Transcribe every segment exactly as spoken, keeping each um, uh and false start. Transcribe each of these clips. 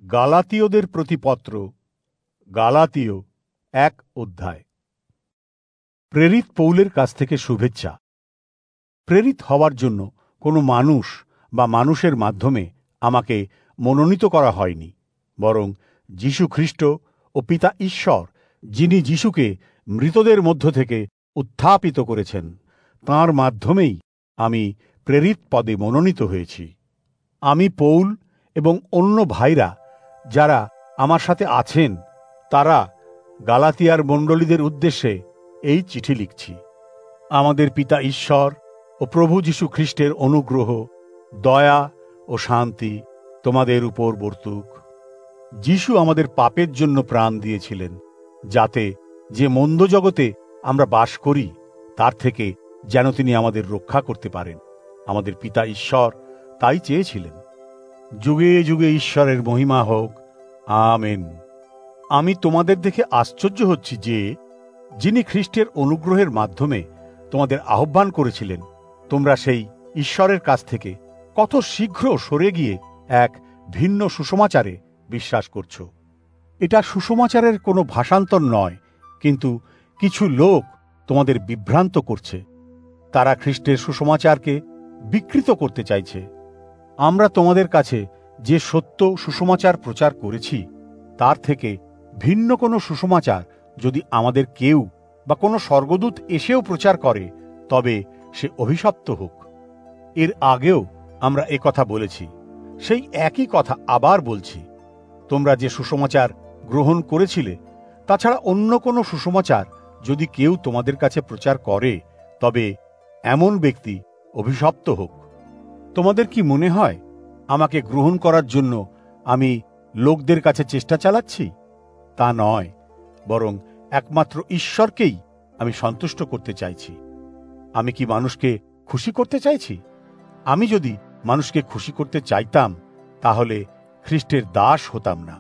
গালাতীয়দের প্রতি পত্র, গালাতীয় এক অধ্যায়। প্রেরিত পৌলের কাছ থেকে শুভেচ্ছা। প্রেরিত হওয়ার জন্য কোনো মানুষ বা মানুষের মাধ্যমে আমাকে মনোনীত করা হয়নি, বরং যীশু খ্রিস্ট ও পিতা ঈশ্বর, যিনি যীশুকে মৃতদের মধ্য থেকে উত্থাপিত করেছেন, তাঁর মাধ্যমেই আমি প্রেরিত পদে মনোনীত হয়েছি। আমি পৌল এবং অন্য ভাইরা যারা আমার সাথে আছেন, তারা গালাতিয়ার মণ্ডলীদের উদ্দেশ্যে এই চিঠি লিখছি। আমাদের পিতা ঈশ্বর ও প্রভু যীশু খ্রিস্টের অনুগ্রহ, দয়া ও শান্তি তোমাদের উপর বর্তুক। যীশু আমাদের পাপের জন্য প্রাণ দিয়েছিলেন, যাতে যে মন্দ জগতে আমরা বাস করি তার থেকে যেন তিনি আমাদের রক্ষা করতে পারেন। আমাদের পিতা ঈশ্বর তাই চেয়েছিলেন। যুগে যুগে ঈশ্বরের মহিমা হোক, আমেন। আমি তোমাদের দেখে আশ্চর্য হচ্ছি যে, যিনি খ্রিস্টের অনুগ্রহের মাধ্যমে তোমাদের আহ্বান করেছিলেন, তোমরা সেই ঈশ্বরের কাছ থেকে কত শীঘ্র সরে গিয়ে এক ভিন্ন সুসমাচারে বিশ্বাস করছ। এটা সুসমাচারের কোনো ভাষান্তর নয়, কিন্তু কিছু লোক তোমাদের বিভ্রান্ত করছে। তারা খ্রিস্টের সুসমাচারকে বিকৃত করতে চাইছে। আমরা তোমাদের কাছে যে সত্য সুসমাচার প্রচার করেছি, তার থেকে ভিন্ন কোনো সুসমাচার যদি আমাদের কেউ বা কোনো স্বর্গদূত এসেও প্রচার করে, তবে সে অভিশপ্ত হোক। এর আগেও আমরা এ কথা বলেছি, সেই একই কথা আবার বলছি। তোমরা যে সুসমাচার গ্রহণ করেছিলে, তাছাড়া অন্য কোনো সুসমাচার যদি কেউ তোমাদের কাছে প্রচার করে, তবে এমন ব্যক্তি অভিশপ্ত হোক। তোমাদের কি মনে হয় আমাকে গ্রহণ করার জন্য আমি লোকদের কাছে চেষ্টা চালাচ্ছি? তা নয়, বরং একমাত্র ঈশ্বরকেই আমি সন্তুষ্ট করতে চাইছি। আমি কি মানুষকে খুশি করতে চাইছি? আমি যদি মানুষকে খুশি করতে চাইতাম, তাহলে খ্রিস্টের দাস হতাম না।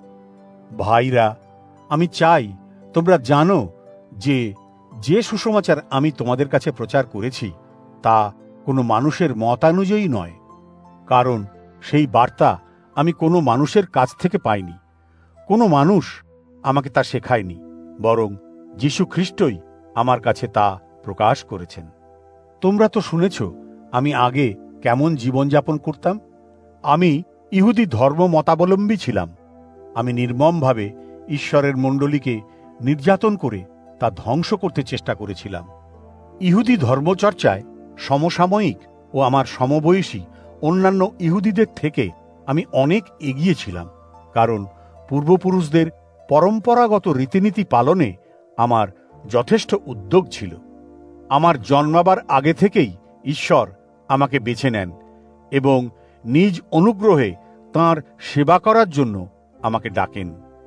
ভাইরা, আমি চাই তোমরা জানো যে যে সুসমাচার আমি তোমাদের কাছে প্রচার করেছি, তা কোনো মানুষের মতানুযায়ী নয়, কারণ সেই বার্তা আমি কোনো মানুষের কাছ থেকে পাইনি। কোনো মানুষ আমাকে তা শেখায়নি, বরং যীশু খ্রিস্টই আমার কাছে তা প্রকাশ করেছেন। তোমরা তো শুনেছ আমি আগে কেমন জীবনযাপন করতাম। আমি ইহুদি ধর্ম মতাবলম্বী ছিলাম। আমি নির্মমভাবে ঈশ্বরের মণ্ডলীকে নির্যাতন করে তা ধ্বংস করতে চেষ্টা করেছিলাম। ইহুদি ধর্মচর্চায় সমসাময়িক ও আমার সমবয়সী অন্যান্য ইহুদিদের থেকে আমি অনেক এগিয়ে ছিলাম, কারণ পূর্বপুরুষদের পরম্পরাগত রীতিনীতি পালনে আমার যথেষ্ট উদ্যোগ ছিল। আমার জন্মাবার আগে থেকেই ঈশ্বর আমাকে বেছে নেন এবং নিজ অনুগ্রহে তাঁর সেবা করার জন্য আমাকে ডাকেন।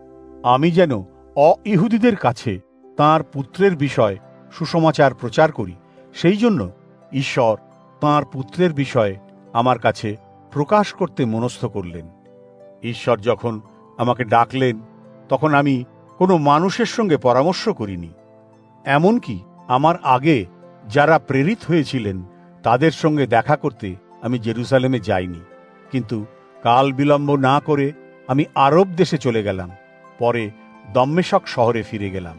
আমি যেন অ-ইহুদিদের কাছে তাঁর পুত্রের বিষয়ে সুসমাচার প্রচার করি, সেই জন্য ঈশ্বর তাঁর পুত্রের বিষয়ে আমার কাছে প্রকাশ করতে মনস্থ করলেন। ঈশ্বর যখন আমাকে ডাকলেন, তখন আমি কোনো মানুষের সঙ্গে পরামর্শ করিনি। এমনকি আমার আগে যারা প্রেরিত হয়েছিলেন, তাদের সঙ্গে দেখা করতে আমি জেরুজালেমে যাইনি। কিন্তু কাল বিলম্ব না করে আমি আরব দেশে চলে গেলাম। পরে দম্মেশক শহরে ফিরে গেলাম।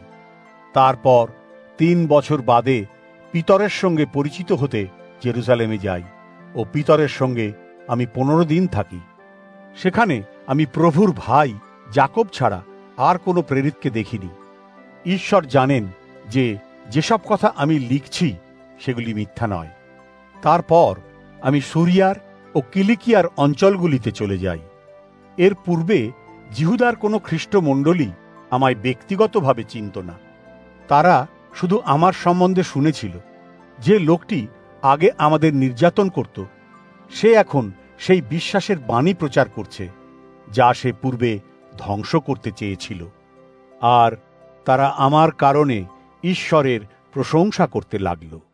তারপর তিন বছর বাদে পিতরের সঙ্গে পরিচিত হতে জেরুজালেমে যাই ও পিতরের সঙ্গে আমি পনেরো দিন থাকি। সেখানে আমি প্রভুর ভাই যাকব ছাড়া আর কোনো প্রেরিতকে দেখিনি। ঈশ্বর জানেন যে যেসব কথা আমি লিখছি সেগুলি মিথ্যা নয়। তারপর আমি সুরিয়ার ও কিলিকিয়ার অঞ্চলগুলিতে চলে যাই। এর পূর্বে জিহুদার কোনো খ্রিস্টমণ্ডলী আমায় ব্যক্তিগতভাবে চিনত না। তারা শুধু আমার সম্বন্ধে শুনেছিল। যে লোকটি আগে আমাদের নির্যাতন করত, সে এখন সেই বিশ্বাসের বাণী প্রচার করছে যা সে পূর্বে ধ্বংস করতে চেয়েছিল। আর তারা আমার কারণে ঈশ্বরের প্রশংসা করতে লাগলো।